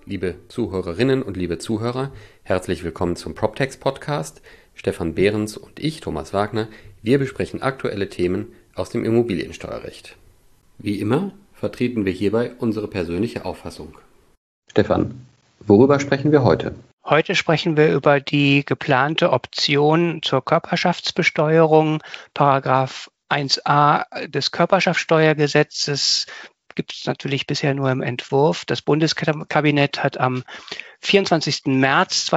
Liebe Zuhörerinnen und liebe Zuhörer, herzlich willkommen zum PropTex Podcast. Stefan Behrens und ich, Thomas Wagner, wir besprechen aktuelle Themen aus dem Immobiliensteuerrecht. Wie immer vertreten wir hierbei unsere persönliche Auffassung. Stefan, worüber sprechen wir heute? Heute sprechen wir über die geplante Option zur Körperschaftsbesteuerung, Paragraph 1a des Körperschaftssteuergesetzes. Gibt es natürlich bisher nur im Entwurf. Das Bundeskabinett hat am 24. März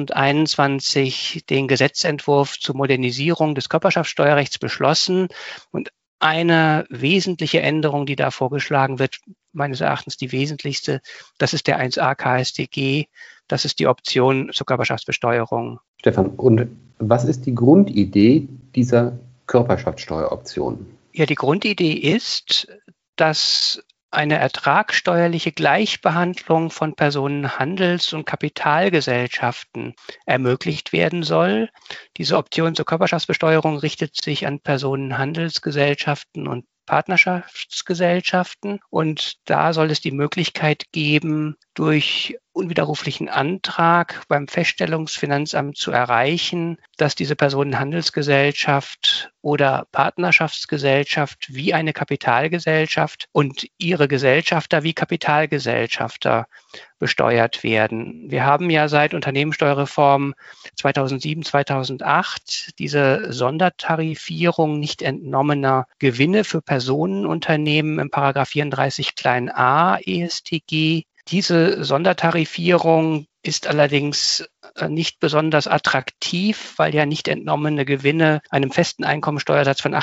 2021 den Gesetzentwurf zur Modernisierung des Körperschaftssteuerrechts beschlossen. Und eine wesentliche Änderung, die da vorgeschlagen wird, meines Erachtens die wesentlichste, das ist der 1a KStG. Das ist die Option zur Körperschaftsbesteuerung. Stefan, und was ist die Grundidee dieser Körperschaftssteueroption? Ja, die Grundidee ist, dass eine ertragsteuerliche Gleichbehandlung von Personenhandels- und Kapitalgesellschaften ermöglicht werden soll. Diese Option zur Körperschaftsbesteuerung richtet sich an Personenhandelsgesellschaften und Partnerschaftsgesellschaften. Und da soll es die Möglichkeit geben, durch unwiderruflichen Antrag beim Feststellungsfinanzamt zu erreichen, dass diese Personenhandelsgesellschaft oder Partnerschaftsgesellschaft wie eine Kapitalgesellschaft und ihre Gesellschafter wie Kapitalgesellschafter besteuert werden. Wir haben ja seit Unternehmenssteuerreform 2007, 2008 diese Sondertarifierung nicht entnommener Gewinne für Personenunternehmen im Paragraph 34 klein a EStG. Diese Sondertarifierung ist allerdings nicht besonders attraktiv, weil ja nicht entnommene Gewinne einem festen Einkommensteuersatz von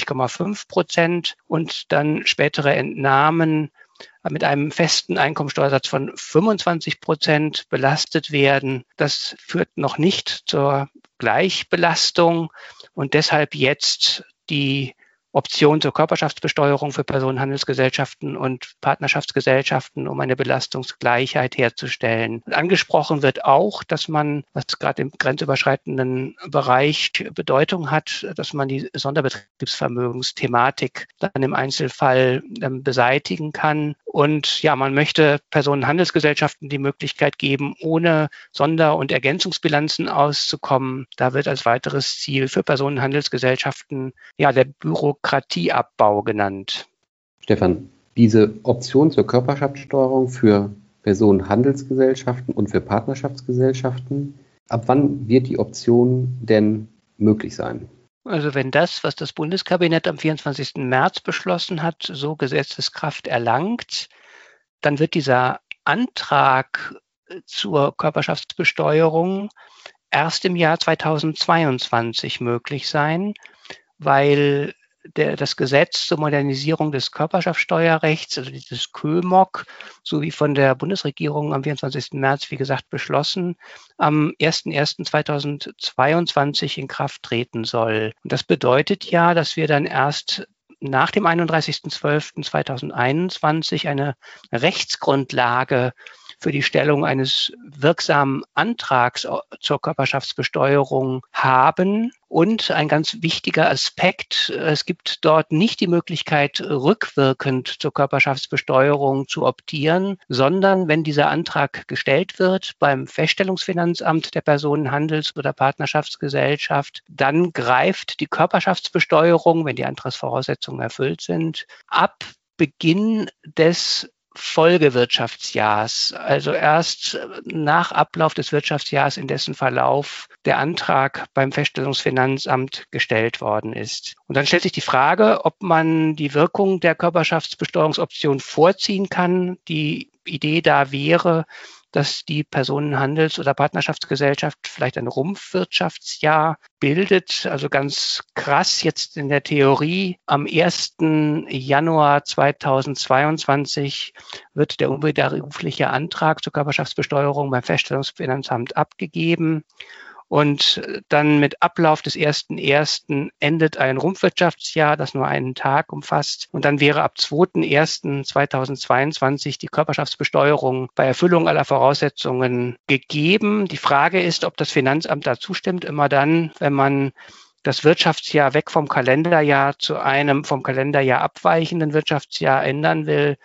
28,5% und dann spätere Entnahmen mit einem festen Einkommensteuersatz von 25% belastet werden. Das führt noch nicht zur Gleichbelastung und deshalb jetzt die Option zur Körperschaftsbesteuerung für Personenhandelsgesellschaften und Partnerschaftsgesellschaften, um eine Belastungsgleichheit herzustellen. Angesprochen wird auch, dass man, was gerade im grenzüberschreitenden Bereich Bedeutung hat, dass man die Sonderbetriebsvermögensthematik dann im Einzelfall beseitigen kann. Und ja, man möchte Personenhandelsgesellschaften die Möglichkeit geben, ohne Sonder- und Ergänzungsbilanzen auszukommen. Da wird als weiteres Ziel für Personenhandelsgesellschaften ja der Bürokratieabbau genannt. Stefan, diese Option zur Körperschaftssteuerung für Personenhandelsgesellschaften und für Partnerschaftsgesellschaften, ab wann wird die Option denn möglich sein? Also wenn das, was das Bundeskabinett am 24. März beschlossen hat, so Gesetzeskraft erlangt, dann wird dieser Antrag zur Körperschaftsbesteuerung erst im Jahr 2022 möglich sein, weil das Gesetz zur Modernisierung des Körperschaftssteuerrechts, also dieses KÖMOG, so wie von der Bundesregierung am 24. März, wie gesagt, beschlossen, am 01.01.2022 in Kraft treten soll. Und das bedeutet ja, dass wir dann erst nach dem 31.12.2021 eine Rechtsgrundlage für die Stellung eines wirksamen Antrags zur Körperschaftsbesteuerung haben. Und ein ganz wichtiger Aspekt, es gibt dort nicht die Möglichkeit, rückwirkend zur Körperschaftsbesteuerung zu optieren, sondern wenn dieser Antrag gestellt wird beim Feststellungsfinanzamt der Personenhandels- oder Partnerschaftsgesellschaft, dann greift die Körperschaftsbesteuerung, wenn die Antragsvoraussetzungen erfüllt sind, ab Beginn des Folgewirtschaftsjahrs, also erst nach Ablauf des Wirtschaftsjahrs, in dessen Verlauf der Antrag beim Feststellungsfinanzamt gestellt worden ist. Und dann stellt sich die Frage, ob man die Wirkung der Körperschaftsbesteuerungsoption vorziehen kann. Die Idee da wäre, dass die Personenhandels- oder Partnerschaftsgesellschaft vielleicht ein Rumpfwirtschaftsjahr bildet. Also ganz krass jetzt in der Theorie. Am 1. Januar 2022 wird der unwiderrufliche Antrag zur Körperschaftsbesteuerung beim Feststellungsfinanzamt abgegeben. Und dann mit Ablauf des 1.1. endet ein Rumpfwirtschaftsjahr, das nur einen Tag umfasst. Und dann wäre ab 2.1.2022 die Körperschaftsbesteuerung bei Erfüllung aller Voraussetzungen gegeben. Die Frage ist, ob das Finanzamt da zustimmt. Immer dann, wenn man das Wirtschaftsjahr weg vom Kalenderjahr zu einem vom Kalenderjahr abweichenden Wirtschaftsjahr ändern will,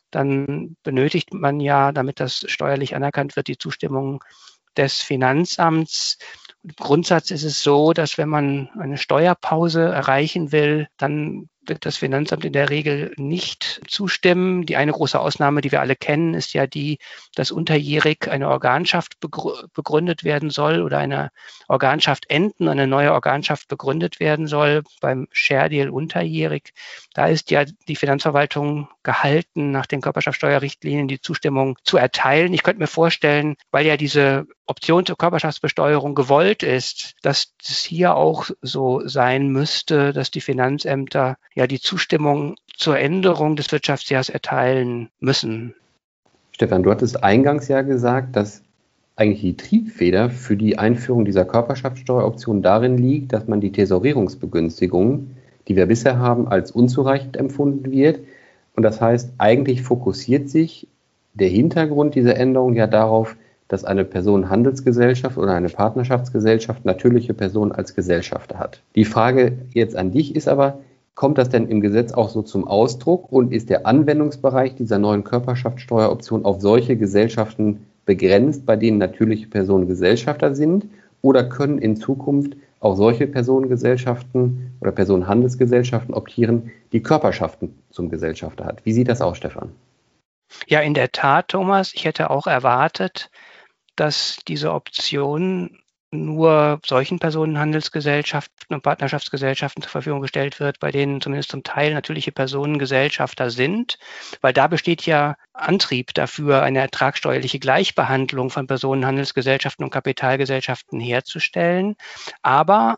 dann benötigt man ja, damit das steuerlich anerkannt wird, die Zustimmung des Finanzamts. Im Grundsatz ist es so, dass wenn man eine Steuerpause erreichen will, dann wird das Finanzamt in der Regel nicht zustimmen. Die eine große Ausnahme, die wir alle kennen, ist ja die, dass unterjährig eine Organschaft begründet werden soll oder eine Organschaft enden, eine neue Organschaft begründet werden soll beim Share Deal unterjährig. Da ist ja die Finanzverwaltung gehalten, nach den Körperschaftsteuerrichtlinien die Zustimmung zu erteilen. Ich könnte mir vorstellen, weil ja diese Option zur Körperschaftsbesteuerung gewollt ist, dass es hier auch so sein müsste, dass die Finanzämter ja die Zustimmung zur Änderung des Wirtschaftsjahrs erteilen müssen. Stefan, du hattest eingangs ja gesagt, dass eigentlich die Triebfeder für die Einführung dieser Körperschaftssteueroption darin liegt, dass man die Tesorierungsbegünstigung, die wir bisher haben, als unzureichend empfunden wird. Und das heißt, eigentlich fokussiert sich der Hintergrund dieser Änderung ja darauf, dass eine Personenhandelsgesellschaft oder eine Partnerschaftsgesellschaft natürliche Personen als Gesellschafter hat. Die Frage jetzt an dich ist aber, kommt das denn im Gesetz auch so zum Ausdruck und ist der Anwendungsbereich dieser neuen Körperschaftssteueroption auf solche Gesellschaften begrenzt, bei denen natürliche Personen Gesellschafter sind? Oder können in Zukunft auch solche Personengesellschaften oder Personenhandelsgesellschaften optieren, die Körperschaften zum Gesellschafter hat? Wie sieht das aus, Stefan? Ja, in der Tat, Thomas. Ich hätte auch erwartet, dass diese Option nur solchen Personenhandelsgesellschaften und Partnerschaftsgesellschaften zur Verfügung gestellt wird, bei denen zumindest zum Teil natürliche Personen Gesellschafter sind, weil da besteht ja Antrieb dafür, eine ertragssteuerliche Gleichbehandlung von Personenhandelsgesellschaften und Kapitalgesellschaften herzustellen. Aber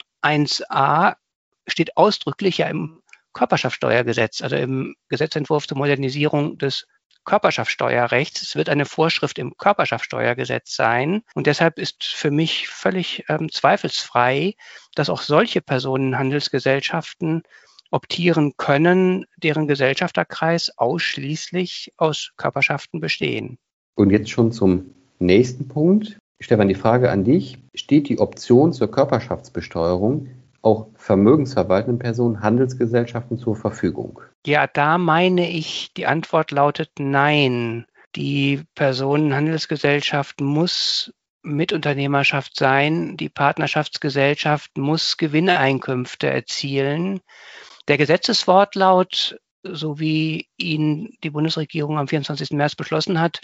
1a steht ausdrücklich ja im Körperschaftsteuergesetz, also im Gesetzentwurf zur Modernisierung des Körperschaftsteuerrechts. Es wird eine Vorschrift im Körperschaftsteuergesetz sein. Und deshalb ist für mich völlig zweifelsfrei, dass auch solche Personenhandelsgesellschaften optieren können, deren Gesellschafterkreis ausschließlich aus Körperschaften bestehen. Und jetzt schon zum nächsten Punkt. Stefan, die Frage an dich. Steht die Option zur Körperschaftsbesteuerung auch vermögensverwaltenden Personen, Handelsgesellschaften zur Verfügung? Ja, da meine ich, die Antwort lautet nein. Die Personenhandelsgesellschaft muss Mitunternehmerschaft sein. Die Partnerschaftsgesellschaft muss Gewinneinkünfte erzielen. Der Gesetzeswortlaut, so wie ihn die Bundesregierung am 24. März beschlossen hat,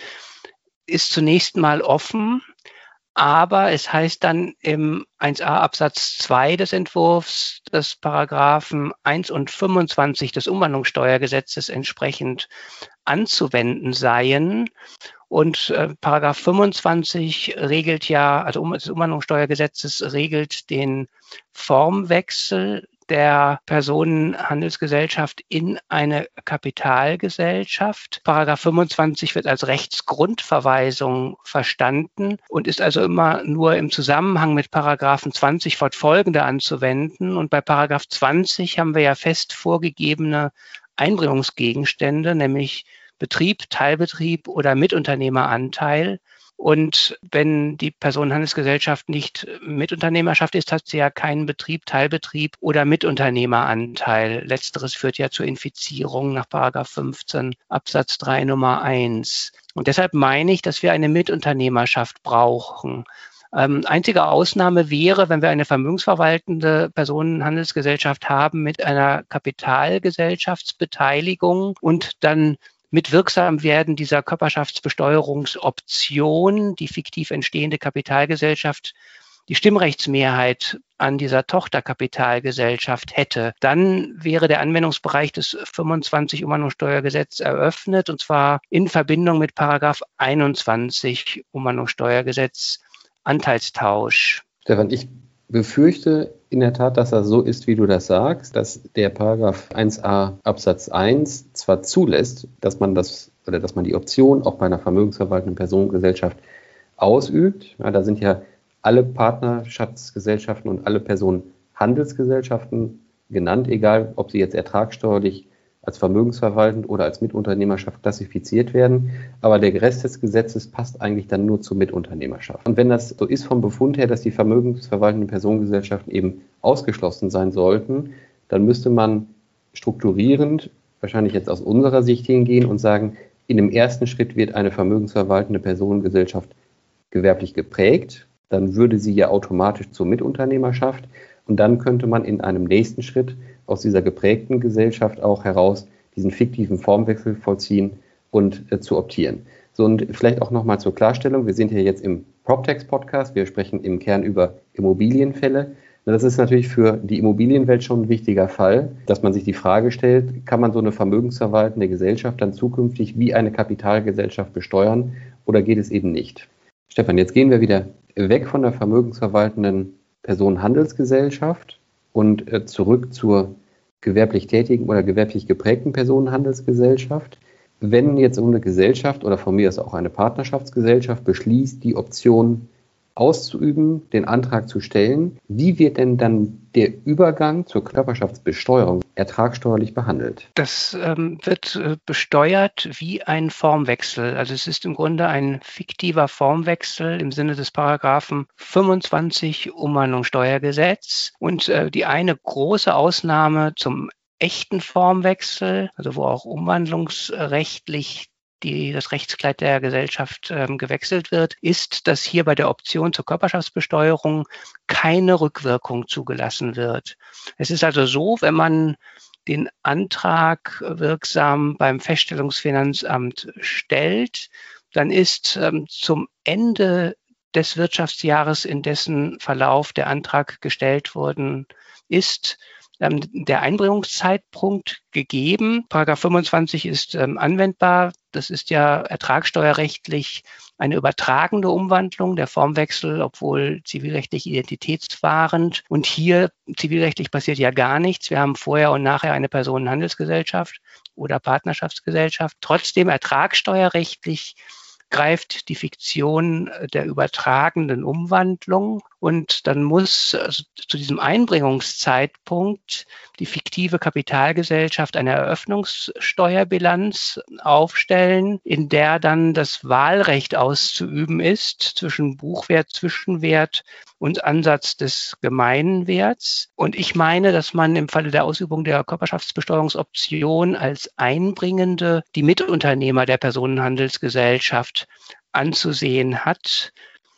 ist zunächst mal offen. Aber es heißt dann im 1a Absatz 2 des Entwurfs, dass Paragraphen 1 und 25 des Umwandlungssteuergesetzes entsprechend anzuwenden seien. Und Paragraph 25 regelt ja, also des Umwandlungssteuergesetzes regelt den Formwechsel der Personenhandelsgesellschaft in eine Kapitalgesellschaft. Paragraph 25 wird als Rechtsgrundverweisung verstanden und ist also immer nur im Zusammenhang mit Paragraphen 20 fortfolgende anzuwenden. Und bei Paragraph 20 haben wir ja fest vorgegebene Einbringungsgegenstände, nämlich Betrieb, Teilbetrieb oder Mitunternehmeranteil. Und wenn die Personenhandelsgesellschaft nicht Mitunternehmerschaft ist, hat sie ja keinen Betrieb, Teilbetrieb oder Mitunternehmeranteil. Letzteres führt ja zur Infizierung nach § 15 Absatz 3 Nummer 1. Und deshalb meine ich, dass wir eine Mitunternehmerschaft brauchen. Einzige Ausnahme wäre, wenn wir eine vermögensverwaltende Personenhandelsgesellschaft haben mit einer Kapitalgesellschaftsbeteiligung und dann mit Wirksamwerden dieser Körperschaftsbesteuerungsoption die fiktiv entstehende Kapitalgesellschaft die Stimmrechtsmehrheit an dieser Tochterkapitalgesellschaft hätte, dann wäre der Anwendungsbereich des 25 Umwandlungssteuergesetz eröffnet, und zwar in Verbindung mit Paragraph 21 Umwandlungssteuergesetz Anteilstausch. Stefan, ich befürchte in der Tat, dass das so ist, wie du das sagst, dass der Paragraph 1a Absatz 1 zwar zulässt, dass man die Option auch bei einer vermögensverwaltenden Personengesellschaft ausübt. Ja, da sind ja alle Partnerschaftsgesellschaften und alle Personenhandelsgesellschaften genannt, egal ob sie jetzt ertragssteuerlich als vermögensverwaltend oder als Mitunternehmerschaft klassifiziert werden. Aber der Rest des Gesetzes passt eigentlich dann nur zur Mitunternehmerschaft. Und wenn das so ist vom Befund her, dass die vermögensverwaltenden Personengesellschaften eben ausgeschlossen sein sollten, dann müsste man strukturierend, wahrscheinlich jetzt aus unserer Sicht hingehen und sagen, in dem ersten Schritt wird eine vermögensverwaltende Personengesellschaft gewerblich geprägt, dann würde sie ja automatisch zur Mitunternehmerschaft und dann könnte man in einem nächsten Schritt aus dieser geprägten Gesellschaft auch heraus diesen fiktiven Formwechsel vollziehen und zu optieren. So, und vielleicht auch nochmal zur Klarstellung, wir sind hier jetzt im PropTex-Podcast, wir sprechen im Kern über Immobilienfälle. Das ist natürlich für die Immobilienwelt schon ein wichtiger Fall, dass man sich die Frage stellt, kann man so eine vermögensverwaltende Gesellschaft dann zukünftig wie eine Kapitalgesellschaft besteuern oder geht es eben nicht? Stefan, jetzt gehen wir wieder weg von der vermögensverwaltenden Personenhandelsgesellschaft und zurück zur gewerblich tätigen oder gewerblich geprägten Personenhandelsgesellschaft. Wenn jetzt so eine Gesellschaft oder von mir aus auch eine Partnerschaftsgesellschaft beschließt, die Option auszuüben, den Antrag zu stellen, wie wird denn dann der Übergang zur Körperschaftsbesteuerung ertragssteuerlich behandelt? Das wird besteuert wie ein Formwechsel. Also es ist im Grunde ein fiktiver Formwechsel im Sinne des Paragraphen 25 Umwandlungssteuergesetz. Und die eine große Ausnahme zum echten Formwechsel, also wo auch umwandlungsrechtlich das Rechtskleid der Gesellschaft gewechselt wird, ist, dass hier bei der Option zur Körperschaftsbesteuerung keine Rückwirkung zugelassen wird. Es ist also so, wenn man den Antrag wirksam beim Feststellungsfinanzamt stellt, dann ist zum Ende des Wirtschaftsjahres, in dessen Verlauf der Antrag gestellt worden ist, der Einbringungszeitpunkt gegeben. Paragraph 25 ist anwendbar. Das ist ja ertragssteuerrechtlich eine übertragende Umwandlung, der Formwechsel, obwohl zivilrechtlich identitätswahrend. Und hier zivilrechtlich passiert ja gar nichts. Wir haben vorher und nachher eine Personenhandelsgesellschaft oder Partnerschaftsgesellschaft. Trotzdem ertragssteuerrechtlich greift die Fiktion der übertragenden Umwandlung und dann muss also zu diesem Einbringungszeitpunkt die fiktive Kapitalgesellschaft eine Eröffnungssteuerbilanz aufstellen, in der dann das Wahlrecht auszuüben ist zwischen Buchwert, Zwischenwert und Ansatz des Gemeinwerts. Und ich meine, dass man im Falle der Ausübung der Körperschaftsbesteuerungsoption als Einbringende die Mitunternehmer der Personenhandelsgesellschaft anzusehen hat.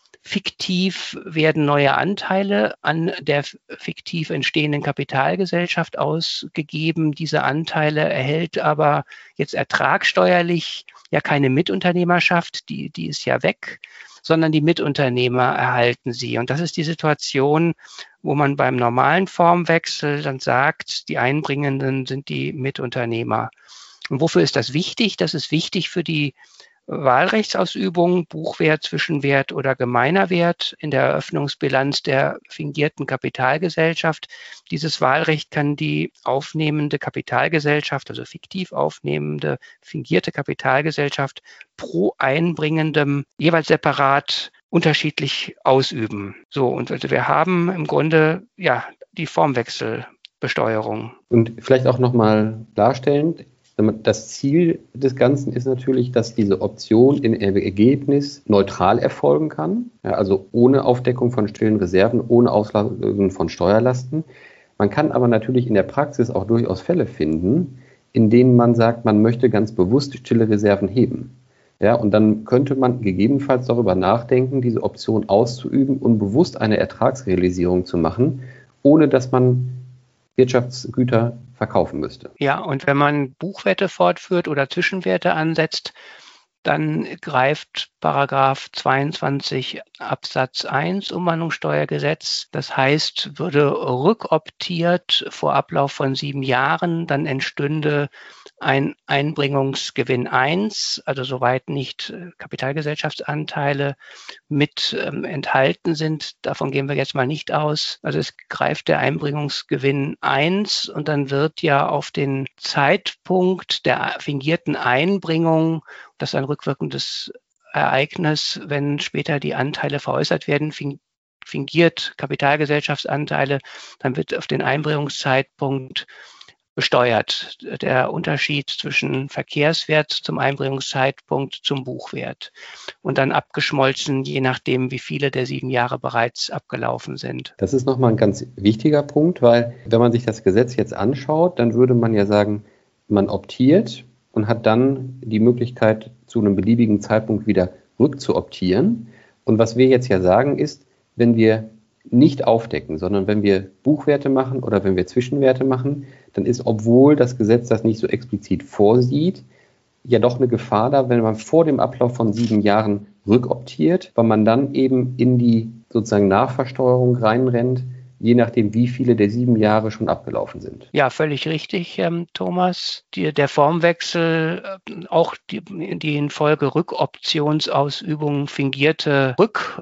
Fiktiv werden neue Anteile an der fiktiv entstehenden Kapitalgesellschaft ausgegeben. Diese Anteile erhält aber jetzt ertragssteuerlich ja keine Mitunternehmerschaft, die ist ja weg, sondern die Mitunternehmer erhalten sie. Und das ist die Situation, wo man beim normalen Formwechsel dann sagt, die Einbringenden sind die Mitunternehmer. Und wofür ist das wichtig? Das ist wichtig für die Wahlrechtsausübung, Buchwert, Zwischenwert oder gemeiner Wert in der Eröffnungsbilanz der fingierten Kapitalgesellschaft. Dieses Wahlrecht kann die aufnehmende Kapitalgesellschaft, also fiktiv aufnehmende, fingierte Kapitalgesellschaft pro Einbringendem jeweils separat unterschiedlich ausüben. So, und also wir haben im Grunde ja die Formwechselbesteuerung. Und vielleicht auch nochmal klarstellend, das Ziel des Ganzen ist natürlich, dass diese Option im Ergebnis neutral erfolgen kann, ja, also ohne Aufdeckung von stillen Reserven, ohne Auslassen von Steuerlasten. Man kann aber natürlich in der Praxis auch durchaus Fälle finden, in denen man sagt, man möchte ganz bewusst stille Reserven heben. Ja, und dann könnte man gegebenenfalls darüber nachdenken, diese Option auszuüben und bewusst eine Ertragsrealisierung zu machen, ohne dass man Wirtschaftsgüter verkaufen müsste. Ja, und wenn man Buchwerte fortführt oder Zwischenwerte ansetzt, dann greift Paragraph 22 Absatz 1 Umwandlungssteuergesetz. Das heißt, würde rückoptiert vor Ablauf von 7 Jahren, dann entstünde ein Einbringungsgewinn 1, also soweit nicht Kapitalgesellschaftsanteile mit enthalten sind. Davon gehen wir jetzt mal nicht aus. Also es greift der Einbringungsgewinn 1 und dann wird ja auf den Zeitpunkt der fingierten Einbringung, das ist ein rückwirkendes Ereignis, wenn später die Anteile veräußert werden, fingiert Kapitalgesellschaftsanteile, dann wird auf den Einbringungszeitpunkt besteuert. Der Unterschied zwischen Verkehrswert zum Einbringungszeitpunkt zum Buchwert und dann abgeschmolzen, je nachdem, wie viele der 7 Jahre bereits abgelaufen sind. Das ist nochmal ein ganz wichtiger Punkt, weil wenn man sich das Gesetz jetzt anschaut, dann würde man ja sagen, man optiert und hat dann die Möglichkeit, zu einem beliebigen Zeitpunkt wieder rückzuoptieren. Und was wir jetzt ja sagen ist, wenn wir nicht aufdecken, sondern wenn wir Buchwerte machen oder wenn wir Zwischenwerte machen, dann ist, obwohl das Gesetz das nicht so explizit vorsieht, ja doch eine Gefahr da, wenn man vor dem Ablauf von 7 Jahren rückoptiert, weil man dann eben in die sozusagen Nachversteuerung reinrennt, je nachdem, wie viele der 7 Jahre schon abgelaufen sind. Ja, völlig richtig, Thomas. Der Formwechsel, auch die in Folge Rückoptionsausübung fingierte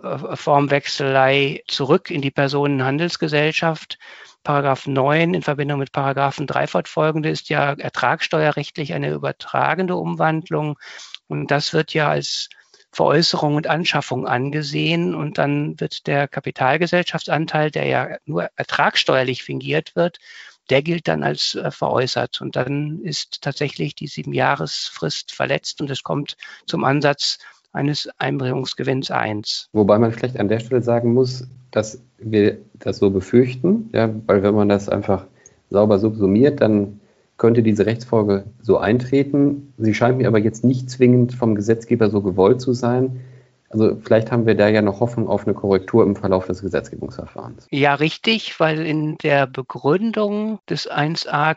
Rückformwechselei zurück in die Personenhandelsgesellschaft. Paragraph 9 in Verbindung mit Paragraphen 3 fortfolgende ist ja ertragssteuerrechtlich eine übertragende Umwandlung. Und das wird ja als Veräußerung und Anschaffung angesehen und dann wird der Kapitalgesellschaftsanteil, der ja nur ertragssteuerlich fingiert wird, der gilt dann als veräußert und dann ist tatsächlich die 7-Jahresfrist verletzt und es kommt zum Ansatz eines Einbringungsgewinns 1. Wobei man vielleicht an der Stelle sagen muss, dass wir das so befürchten, ja, weil wenn man das einfach sauber subsumiert, dann könnte diese Rechtsfolge so eintreten. Sie scheint mir aber jetzt nicht zwingend vom Gesetzgeber so gewollt zu sein. Also vielleicht haben wir da ja noch Hoffnung auf eine Korrektur im Verlauf des Gesetzgebungsverfahrens. Ja, richtig, weil in der Begründung des 1a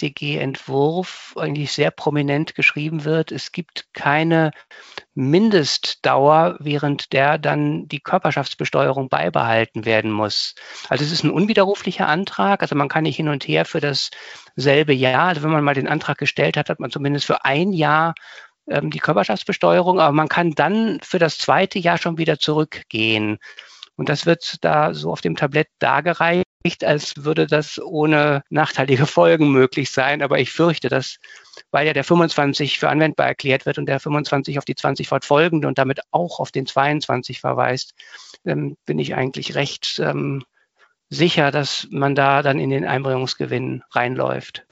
KStG-Entwurf eigentlich sehr prominent geschrieben wird, es gibt keine Mindestdauer, während der dann die Körperschaftsbesteuerung beibehalten werden muss. Also es ist ein unwiderruflicher Antrag, also man kann nicht hin und her für dasselbe Jahr, also wenn man mal den Antrag gestellt hat, hat man zumindest für ein Jahr die Körperschaftsbesteuerung, aber man kann dann für das zweite Jahr schon wieder zurückgehen. Und das wird da so auf dem Tablett dargereicht, als würde das ohne nachteilige Folgen möglich sein. Aber ich fürchte, dass, weil ja der 25 für anwendbar erklärt wird und der 25 auf die 20 fortfolgende und damit auch auf den 22 verweist, bin ich eigentlich recht sicher, dass man da dann in den Einbringungsgewinn reinläuft.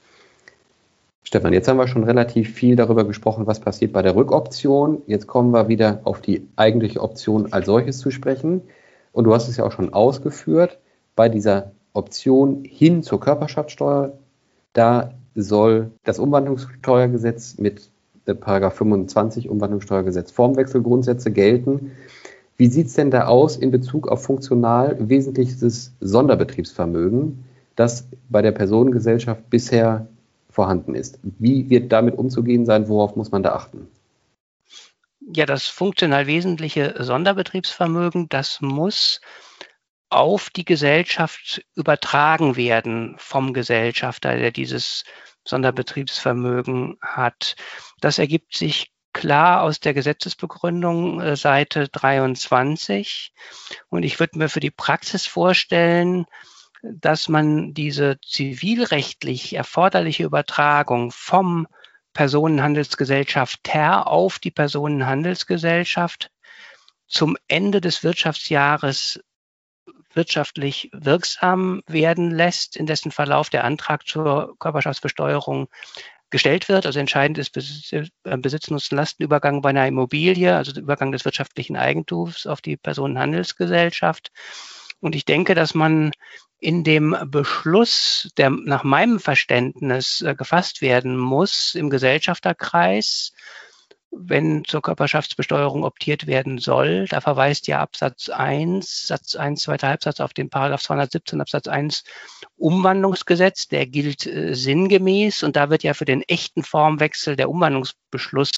Stefan, jetzt haben wir schon relativ viel darüber gesprochen, was passiert bei der Rückoption. Jetzt kommen wir wieder auf die eigentliche Option als solches zu sprechen. Und du hast es ja auch schon ausgeführt, bei dieser Option hin zur Körperschaftssteuer, da soll das Umwandlungssteuergesetz mit Paragraph 25 Umwandlungssteuergesetz Formwechselgrundsätze gelten. Wie sieht es denn da aus in Bezug auf funktional wesentliches Sonderbetriebsvermögen, das bei der Personengesellschaft bisher vorhanden ist? Wie wird damit umzugehen sein? Worauf muss man da achten? Ja, das funktional wesentliche Sonderbetriebsvermögen, das muss auf die Gesellschaft übertragen werden vom Gesellschafter, der dieses Sonderbetriebsvermögen hat. Das ergibt sich klar aus der Gesetzesbegründung, Seite 23. Und ich würde mir für die Praxis vorstellen, dass man diese zivilrechtlich erforderliche Übertragung vom Personenhandelsgesellschafter auf die Personenhandelsgesellschaft zum Ende des Wirtschaftsjahres wirtschaftlich wirksam werden lässt, in dessen Verlauf der Antrag zur Körperschaftsbesteuerung gestellt wird. Also entscheidend ist Besitz-Nutzen-Lastenübergang bei einer Immobilie, also der Übergang des wirtschaftlichen Eigentums auf die Personenhandelsgesellschaft. Und ich denke, dass man in dem Beschluss, der nach meinem Verständnis gefasst werden muss im Gesellschafterkreis, wenn zur Körperschaftsbesteuerung optiert werden soll, da verweist ja Absatz 1, Satz 1, zweiter Halbsatz auf den Paragraph 217 Absatz 1 Umwandlungsgesetz, der gilt sinngemäß und da wird ja für den echten Formwechsel der Umwandlungsbeschluss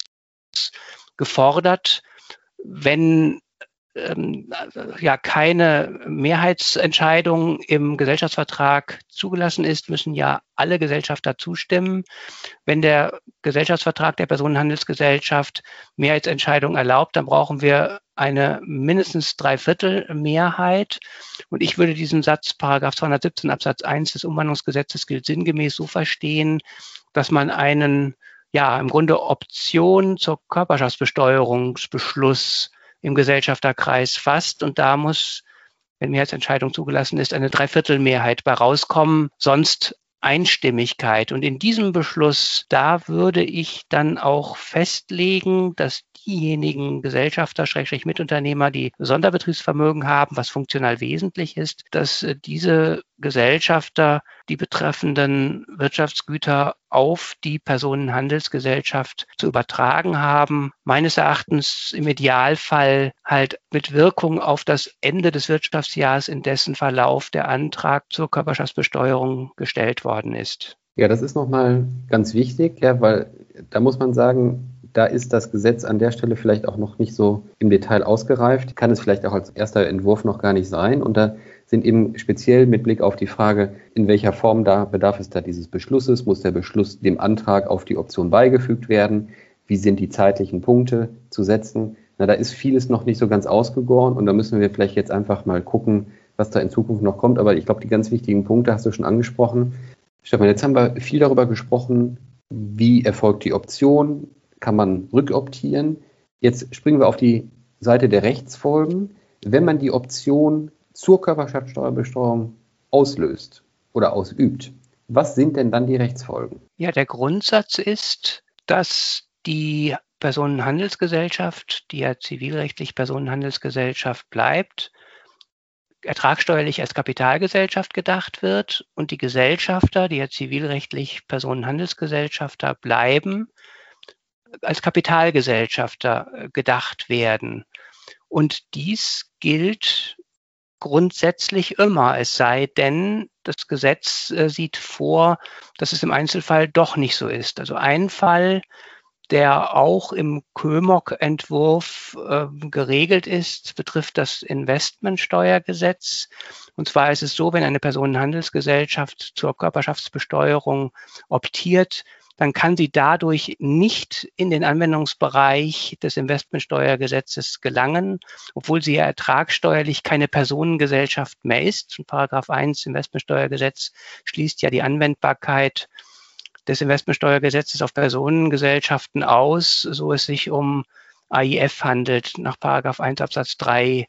gefordert, wenn keine Mehrheitsentscheidung im Gesellschaftsvertrag zugelassen ist, müssen ja alle Gesellschafter zustimmen. Wenn der Gesellschaftsvertrag der Personenhandelsgesellschaft Mehrheitsentscheidung erlaubt, dann brauchen wir eine mindestens 3/4 Mehrheit. Und ich würde diesen Satz, Paragraph 217 Absatz 1 des Umwandlungsgesetzes gilt sinngemäß so verstehen, dass man einen, im Grunde Option zur Körperschaftsbesteuerungsbeschluss im Gesellschafterkreis fasst und da muss, wenn Mehrheitsentscheidung zugelassen ist, eine 3/4 Mehrheit bei rauskommen, sonst Einstimmigkeit. Und in diesem Beschluss, da würde ich dann auch festlegen, dass diejenigen Gesellschafter, Mitunternehmer, die Sonderbetriebsvermögen haben, was funktional wesentlich ist, dass diese Gesellschafter die betreffenden Wirtschaftsgüter auf die Personenhandelsgesellschaft zu übertragen haben. Meines Erachtens im Idealfall halt mit Wirkung auf das Ende des Wirtschaftsjahres, in dessen Verlauf der Antrag zur Körperschaftsbesteuerung gestellt worden ist. Ja, das ist nochmal ganz wichtig, ja, weil da muss man sagen, da ist das Gesetz an der Stelle vielleicht auch noch nicht so im Detail ausgereift. Kann es vielleicht auch als erster Entwurf noch gar nicht sein. Und da sind eben speziell mit Blick auf die Frage, in welcher Form da bedarf es da dieses Beschlusses, muss der Beschluss dem Antrag auf die Option beigefügt werden, wie sind die zeitlichen Punkte zu setzen. Na, da ist vieles noch nicht so ganz ausgegoren und da müssen wir vielleicht jetzt einfach mal gucken, was da in Zukunft noch kommt. Aber ich glaube, die ganz wichtigen Punkte hast du schon angesprochen. Stefan, jetzt haben wir viel darüber gesprochen, wie erfolgt die Option, kann man rückoptieren. Jetzt springen wir auf die Seite der Rechtsfolgen. Wenn man die Option zur Körperschaftsteuerbesteuerung auslöst oder ausübt, was sind denn dann die Rechtsfolgen? Ja, der Grundsatz ist, dass die Personenhandelsgesellschaft, die ja zivilrechtlich Personenhandelsgesellschaft bleibt, ertragssteuerlich als Kapitalgesellschaft gedacht wird und die Gesellschafter, die ja zivilrechtlich Personenhandelsgesellschafter bleiben, als Kapitalgesellschafter gedacht werden. Und dies gilt grundsätzlich immer, es sei denn, das Gesetz sieht vor, dass es im Einzelfall doch nicht so ist. Also ein Fall, der auch im KÖMOG-Entwurf geregelt ist, betrifft das Investmentsteuergesetz. Und zwar ist es so, wenn eine Personenhandelsgesellschaft zur Körperschaftsbesteuerung optiert, dann kann sie dadurch nicht in den Anwendungsbereich des Investmentsteuergesetzes gelangen, obwohl sie ja ertragssteuerlich keine Personengesellschaft mehr ist. Und Paragraph 1 Investmentsteuergesetz schließt ja die Anwendbarkeit des Investmentsteuergesetzes auf Personengesellschaften aus, so es sich um AIF handelt, nach Paragraph 1 Absatz 3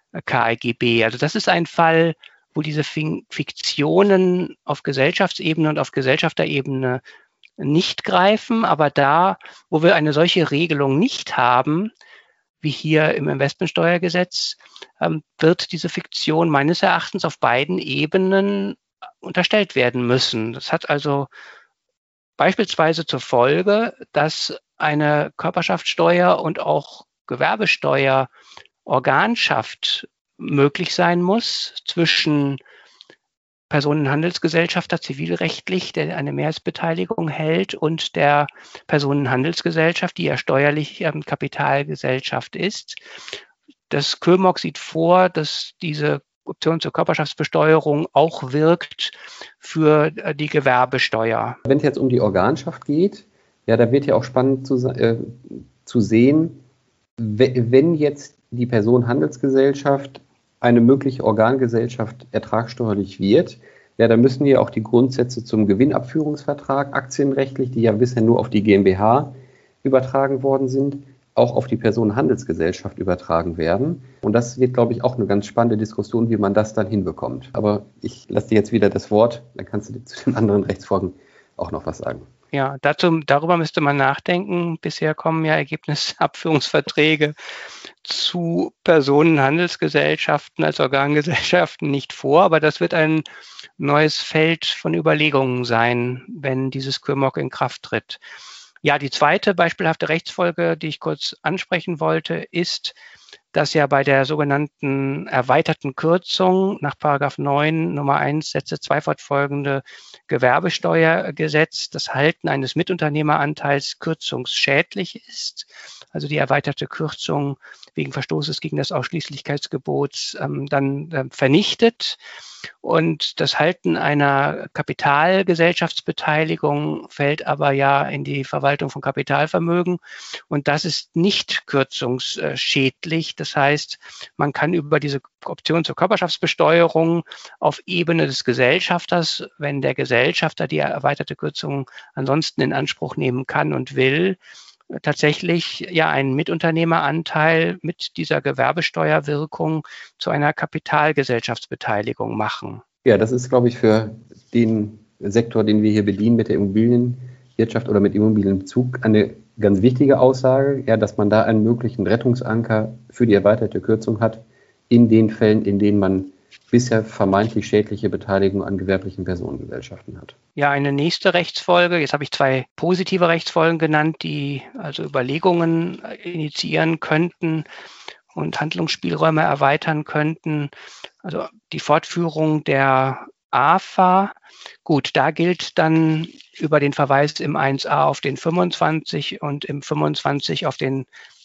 KGB. Also das ist ein Fall, wo diese Fiktionen auf Gesellschaftsebene und auf Gesellschafterebene nicht greifen, aber da, wo wir eine solche Regelung nicht haben, wie hier im Investmentsteuergesetz, wird diese Fiktion meines Erachtens auf beiden Ebenen unterstellt werden müssen. Das hat also beispielsweise zur Folge, dass eine Körperschaftssteuer und auch Gewerbesteuer-Organschaft möglich sein muss zwischen Personenhandelsgesellschafter zivilrechtlich, der eine Mehrheitsbeteiligung hält, und der Personenhandelsgesellschaft, die ja steuerlich Kapitalgesellschaft ist. Das KÖMOG sieht vor, dass diese Option zur Körperschaftsbesteuerung auch wirkt für die Gewerbesteuer. Wenn es jetzt um die Organschaft geht, ja, da wird ja auch spannend zu sehen, wenn jetzt die Personenhandelsgesellschaft eine mögliche Organgesellschaft ertragssteuerlich wird, ja, dann müssen ja auch die Grundsätze zum Gewinnabführungsvertrag aktienrechtlich, die ja bisher nur auf die GmbH übertragen worden sind, auch auf die Personenhandelsgesellschaft übertragen werden. Und das wird, glaube ich, auch eine ganz spannende Diskussion, wie man das dann hinbekommt. Aber ich lasse dir jetzt wieder das Wort, dann kannst du zu den anderen Rechtsfolgen auch noch was sagen. Ja, darüber müsste man nachdenken. Bisher kommen ja Ergebnisabführungsverträge zu Personenhandelsgesellschaften als Organgesellschaften nicht vor, aber das wird ein neues Feld von Überlegungen sein, wenn dieses KÖMOG in Kraft tritt. Ja, die zweite beispielhafte Rechtsfolge, die ich kurz ansprechen wollte, ist, dass ja bei der sogenannten erweiterten Kürzung nach Paragraph 9 Nummer 1 Sätze 2 fortfolgende Gewerbesteuergesetz das Halten eines Mitunternehmeranteils kürzungsschädlich ist. Also die erweiterte Kürzung wegen Verstoßes gegen das Ausschließlichkeitsgebot dann vernichtet. Und das Halten einer Kapitalgesellschaftsbeteiligung fällt aber ja in die Verwaltung von Kapitalvermögen. Und das ist nicht kürzungsschädlich. Das heißt, man kann über diese Option zur Körperschaftsbesteuerung auf Ebene des Gesellschafters, wenn der Gesellschafter die erweiterte Kürzung ansonsten in Anspruch nehmen kann und will, tatsächlich ja einen Mitunternehmeranteil mit dieser Gewerbesteuerwirkung zu einer Kapitalgesellschaftsbeteiligung machen. Ja, das ist, glaube ich, für den Sektor, den wir hier bedienen mit der Immobilienwirtschaft oder mit Immobilienbezug, eine ganz wichtige Aussage, ja, dass man da einen möglichen Rettungsanker für die erweiterte Kürzung hat, in den Fällen, in denen man bisher vermeintlich schädliche Beteiligung an gewerblichen Personengesellschaften hat. Ja, eine nächste Rechtsfolge. Jetzt habe ich 2 positive Rechtsfolgen genannt, die also Überlegungen initiieren könnten und Handlungsspielräume erweitern könnten. Also die Fortführung der AFA. Gut, da gilt dann über den Verweis im 1a auf den 25 und im 25 auf den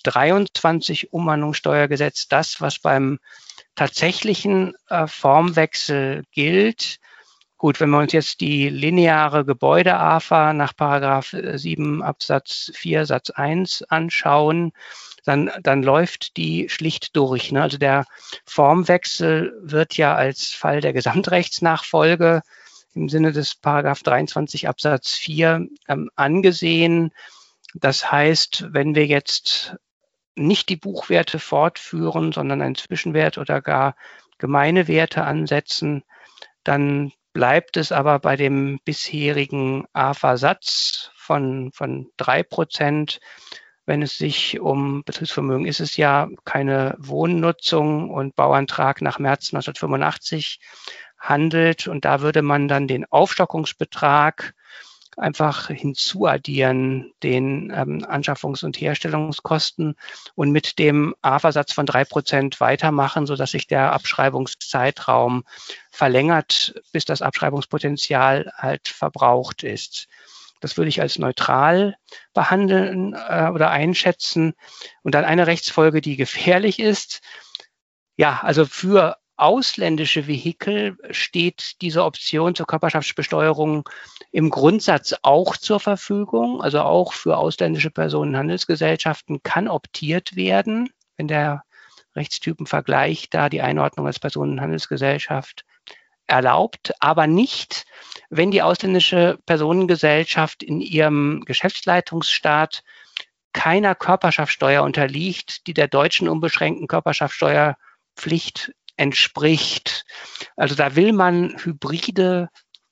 23 Umwandlungssteuergesetz das, was beim tatsächlichen Formwechsel gilt. Gut, wenn wir uns jetzt die lineare Gebäude-AFA nach Paragraph 7 Absatz 4 Satz 1 anschauen, dann läuft die schlicht durch. Ne? Also der Formwechsel wird ja als Fall der Gesamtrechtsnachfolge im Sinne des Paragraph 23 Absatz 4 angesehen. Das heißt, wenn wir jetzt nicht die Buchwerte fortführen, sondern einen Zwischenwert oder gar gemeine Werte ansetzen, dann bleibt es aber bei dem bisherigen AFA-Satz von 3%. Wenn es sich um Betriebsvermögen ist es ja keine Wohnnutzung und Bauantrag nach März 1985 handelt. Und da würde man dann den Aufstockungsbetrag einfach hinzuaddieren, den Anschaffungs- und Herstellungskosten und mit dem AFA-Satz von 3% weitermachen, sodass sich der Abschreibungszeitraum verlängert, bis das Abschreibungspotenzial halt verbraucht ist. Das würde ich als neutral behandeln oder einschätzen. Und dann eine Rechtsfolge, die gefährlich ist. Ja, also für ausländische Vehikel steht diese Option zur Körperschaftsbesteuerung im Grundsatz auch zur Verfügung. Also auch für ausländische Personenhandelsgesellschaften kann optiert werden, wenn der Rechtstypenvergleich da die Einordnung als Personenhandelsgesellschaft erlaubt, aber nicht, wenn die ausländische Personengesellschaft in ihrem Geschäftsleitungsstaat keiner Körperschaftssteuer unterliegt, die der deutschen unbeschränkten Körperschaftssteuerpflicht entspricht. Also da will man hybride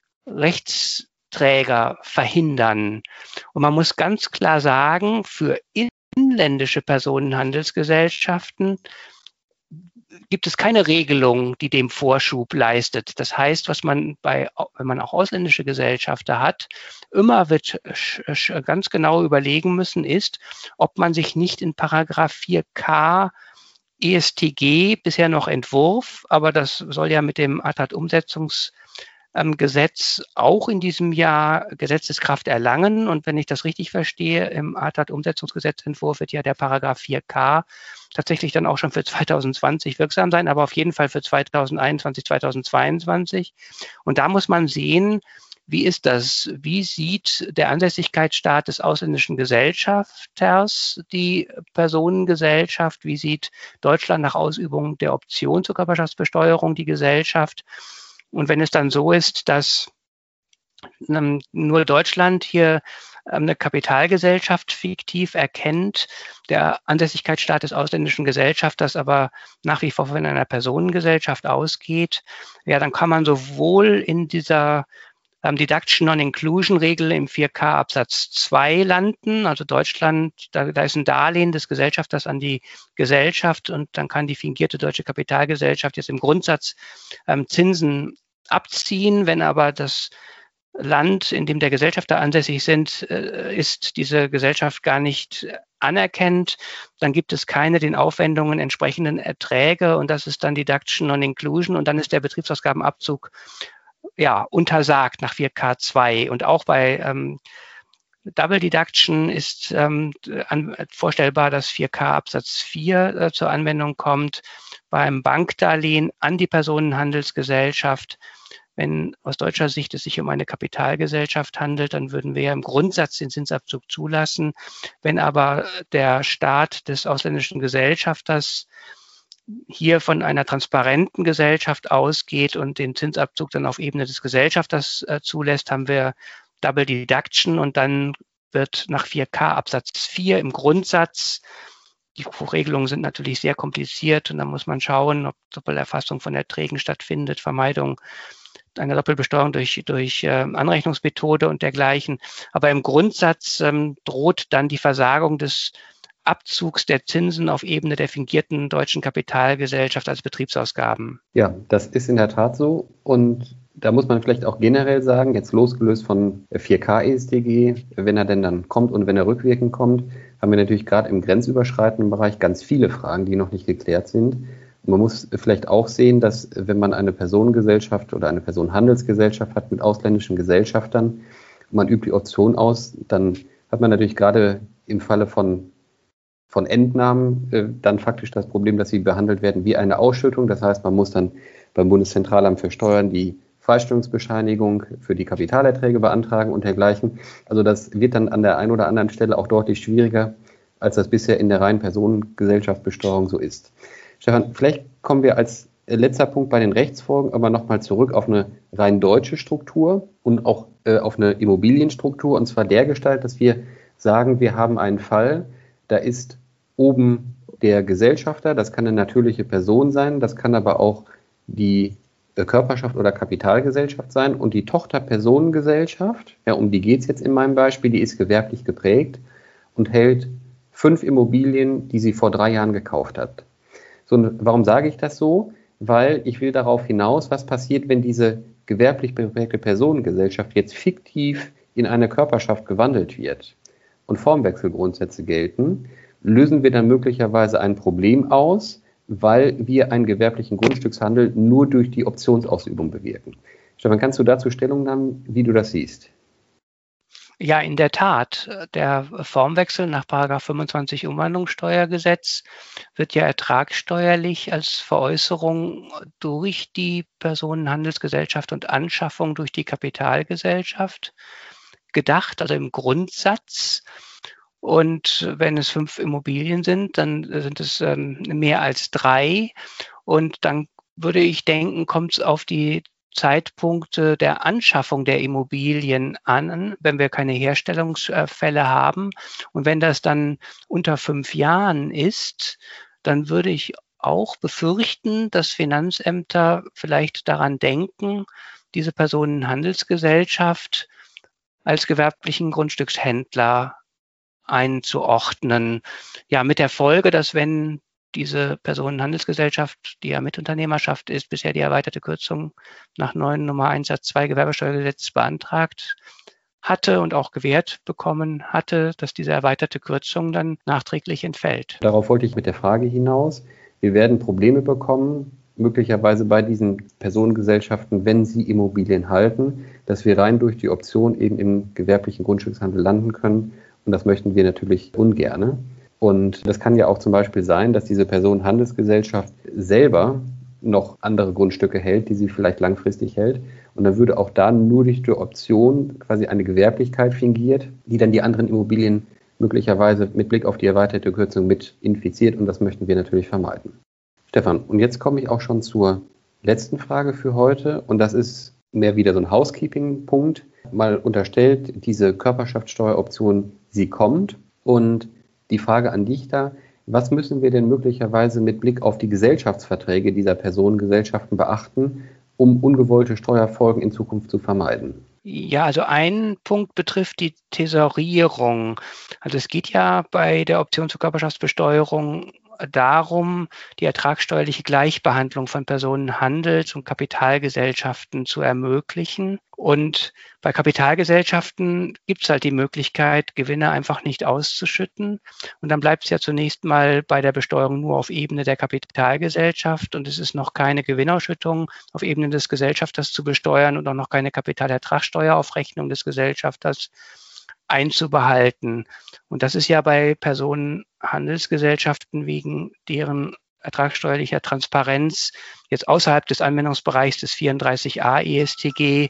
Rechtsträger verhindern. Und man muss ganz klar sagen, für inländische Personenhandelsgesellschaften gibt es keine Regelung, die dem Vorschub leistet. Das heißt, was man wenn man auch ausländische Gesellschafter hat, immer wird ganz genau überlegen müssen, ist, ob man sich nicht in Paragraph 4k ESTG, bisher noch Entwurf, aber das soll ja mit dem ATAD-Umsetzungsgesetz auch in diesem Jahr Gesetzeskraft erlangen. Und wenn ich das richtig verstehe, im ATAD-Umsetzungsgesetzentwurf wird ja der Paragraph 4k tatsächlich dann auch schon für 2020 wirksam sein, aber auf jeden Fall für 2021, 2022. Und da muss man sehen, wie ist das? Wie sieht der Ansässigkeitsstaat des ausländischen Gesellschafters die Personengesellschaft? Wie sieht Deutschland nach Ausübung der Option zur Körperschaftsbesteuerung die Gesellschaft? Und wenn es dann so ist, dass nur Deutschland hier eine Kapitalgesellschaft fiktiv erkennt, der Ansässigkeitsstaat des ausländischen Gesellschafters aber nach wie vor von einer Personengesellschaft ausgeht, ja, dann kann man sowohl in dieser Deduction Non-Inclusion-Regel im 4k Absatz 2 landen. Also Deutschland, da ist ein Darlehen des Gesellschafters an die Gesellschaft und dann kann die fingierte deutsche Kapitalgesellschaft jetzt im Grundsatz Zinsen abziehen. Wenn aber das Land, in dem der Gesellschafter ansässig ist diese Gesellschaft gar nicht anerkennt, dann gibt es keine den Aufwendungen entsprechenden Erträge und das ist dann Deduction Non-Inclusion und dann ist der Betriebsausgabenabzug untersagt nach 4k2 und auch bei Double Deduction ist vorstellbar, dass 4k Absatz 4 zur Anwendung kommt. Beim Bankdarlehen an die Personenhandelsgesellschaft, wenn aus deutscher Sicht es sich um eine Kapitalgesellschaft handelt, dann würden wir ja im Grundsatz den Zinsabzug zulassen. Wenn aber der Staat des ausländischen Gesellschafters hier von einer transparenten Gesellschaft ausgeht und den Zinsabzug dann auf Ebene des Gesellschafters zulässt, haben wir Double Deduction und dann wird nach 4k Absatz 4 im Grundsatz, die Regelungen sind natürlich sehr kompliziert und da muss man schauen, ob Doppelerfassung von Erträgen stattfindet, Vermeidung einer Doppelbesteuerung durch Anrechnungsmethode und dergleichen. Aber im Grundsatz droht dann die Versagung des Abzugs der Zinsen auf Ebene der fingierten deutschen Kapitalgesellschaft als Betriebsausgaben. Ja, das ist in der Tat so. Und da muss man vielleicht auch generell sagen, jetzt losgelöst von 4K EStG, wenn er denn dann kommt und wenn er rückwirkend kommt, haben wir natürlich gerade im grenzüberschreitenden Bereich ganz viele Fragen, die noch nicht geklärt sind. Und man muss vielleicht auch sehen, dass wenn man eine Personengesellschaft oder eine Personenhandelsgesellschaft hat mit ausländischen Gesellschaftern und man übt die Option aus, dann hat man natürlich gerade im Falle von Entnahmen dann faktisch das Problem, dass sie behandelt werden wie eine Ausschüttung. Das heißt, man muss dann beim Bundeszentralamt für Steuern die Freistellungsbescheinigung für die Kapitalerträge beantragen und dergleichen. Also das wird dann an der einen oder anderen Stelle auch deutlich schwieriger, als das bisher in der reinen Personengesellschaftsbesteuerung so ist. Stefan, vielleicht kommen wir als letzter Punkt bei den Rechtsfolgen aber nochmal zurück auf eine rein deutsche Struktur und auch auf eine Immobilienstruktur, und zwar dergestalt, dass wir sagen, wir haben einen Fall, da ist oben der Gesellschafter, das kann eine natürliche Person sein, das kann aber auch die Körperschaft oder Kapitalgesellschaft sein, und die Tochterpersonengesellschaft, ja, um die geht es jetzt in meinem Beispiel, die ist gewerblich geprägt und hält 5 Immobilien, die sie vor 3 Jahren gekauft hat. So, warum sage ich das so? Weil ich will darauf hinaus, was passiert, wenn diese gewerblich geprägte Personengesellschaft jetzt fiktiv in eine Körperschaft gewandelt wird und Formwechselgrundsätze gelten, lösen wir dann möglicherweise ein Problem aus, weil wir einen gewerblichen Grundstückshandel nur durch die Optionsausübung bewirken. Stefan, kannst du dazu Stellung nehmen, wie du das siehst? Ja, in der Tat. Der Formwechsel nach § 25 Umwandlungssteuergesetz wird ja ertragssteuerlich als Veräußerung durch die Personenhandelsgesellschaft und Anschaffung durch die Kapitalgesellschaft gedacht, also im Grundsatz. Und wenn es 5 Immobilien sind, dann sind es mehr als 3. Und dann würde ich denken, kommt es auf die Zeitpunkte der Anschaffung der Immobilien an, wenn wir keine Herstellungsfälle haben. Und wenn das dann unter 5 Jahren ist, dann würde ich auch befürchten, dass Finanzämter vielleicht daran denken, diese Personenhandelsgesellschaft als gewerblichen Grundstückshändler einzuordnen. Ja, mit der Folge, dass wenn diese Personenhandelsgesellschaft, die ja Mitunternehmerschaft ist, bisher die erweiterte Kürzung nach 9 Nummer 1 Satz 2 Gewerbesteuergesetz beantragt hatte und auch gewährt bekommen hatte, dass diese erweiterte Kürzung dann nachträglich entfällt. Darauf wollte ich mit der Frage hinaus. Wir werden Probleme bekommen, möglicherweise bei diesen Personengesellschaften, wenn sie Immobilien halten, dass wir rein durch die Option eben im gewerblichen Grundstückshandel landen können. Und das möchten wir natürlich ungerne. Und das kann ja auch zum Beispiel sein, dass diese Personenhandelsgesellschaft selber noch andere Grundstücke hält, die sie vielleicht langfristig hält. Und dann würde auch da nur durch die Option quasi eine Gewerblichkeit fingiert, die dann die anderen Immobilien möglicherweise mit Blick auf die erweiterte Kürzung mit infiziert. Und das möchten wir natürlich vermeiden. Stefan, und jetzt komme ich auch schon zur letzten Frage für heute. Und das ist mehr wieder so ein Housekeeping-Punkt. Mal unterstellt, diese Körperschaftssteueroption, sie kommt. Und die Frage an dich da, was müssen wir denn möglicherweise mit Blick auf die Gesellschaftsverträge dieser Personengesellschaften beachten, um ungewollte Steuerfolgen in Zukunft zu vermeiden? Ja, also ein Punkt betrifft die Tesorierung. Also es geht ja bei der Option zur Körperschaftsbesteuerung darum, die ertragssteuerliche Gleichbehandlung von Personenhandels- und Kapitalgesellschaften zu ermöglichen. Und bei Kapitalgesellschaften gibt es halt die Möglichkeit, Gewinne einfach nicht auszuschütten. Und dann bleibt es ja zunächst mal bei der Besteuerung nur auf Ebene der Kapitalgesellschaft. Und es ist noch keine Gewinnausschüttung auf Ebene des Gesellschafters zu besteuern und auch noch keine Kapitalertragssteueraufrechnung des Gesellschafters einzubehalten. Und das ist ja bei Personenhandelsgesellschaften wegen deren ertragssteuerlicher Transparenz jetzt außerhalb des Anwendungsbereichs des 34a EStG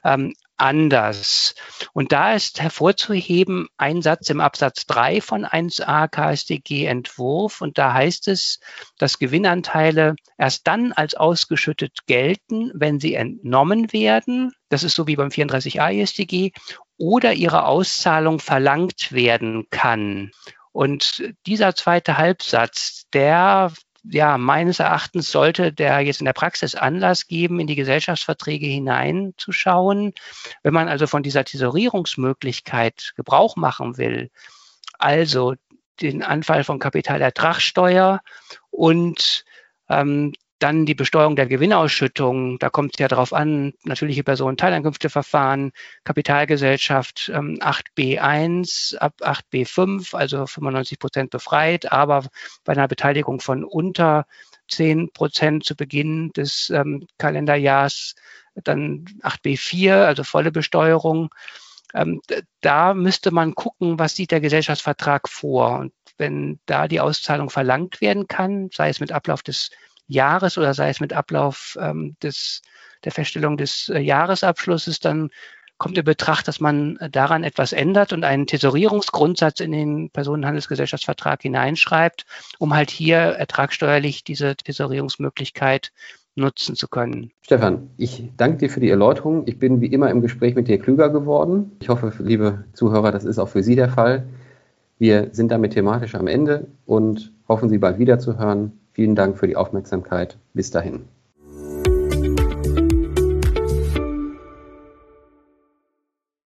anders. Und da ist hervorzuheben ein Satz im Absatz 3 von 1a KStG-Entwurf. Und da heißt es, dass Gewinnanteile erst dann als ausgeschüttet gelten, wenn sie entnommen werden. Das ist so wie beim 34a EStG, oder ihre Auszahlung verlangt werden kann. Und dieser zweite Halbsatz, der meines Erachtens sollte der jetzt in der Praxis Anlass geben, in die Gesellschaftsverträge hineinzuschauen. Wenn man also von dieser Tesorierungsmöglichkeit Gebrauch machen will, also den Anfall von Kapitalertragssteuer und dann die Besteuerung der Gewinnausschüttung. Da kommt es ja darauf an, natürliche Personen, Teileinkünfteverfahren, Kapitalgesellschaft 8b1 ab 8b5, also 95% befreit, aber bei einer Beteiligung von unter 10% zu Beginn des Kalenderjahrs dann 8b4, also volle Besteuerung. Da müsste man gucken, was sieht der Gesellschaftsvertrag vor. Und wenn da die Auszahlung verlangt werden kann, sei es mit Ablauf des Jahres oder sei es mit Ablauf der Feststellung des Jahresabschlusses, dann kommt in Betracht, dass man daran etwas ändert und einen Tesorierungsgrundsatz in den Personenhandelsgesellschaftsvertrag hineinschreibt, um halt hier ertragssteuerlich diese Tesorierungsmöglichkeit nutzen zu können. Stefan, ich danke dir für die Erläuterung. Ich bin wie immer im Gespräch mit dir klüger geworden. Ich hoffe, liebe Zuhörer, das ist auch für Sie der Fall. Wir sind damit thematisch am Ende und hoffen, Sie bald wiederzuhören. Vielen Dank für die Aufmerksamkeit. Bis dahin.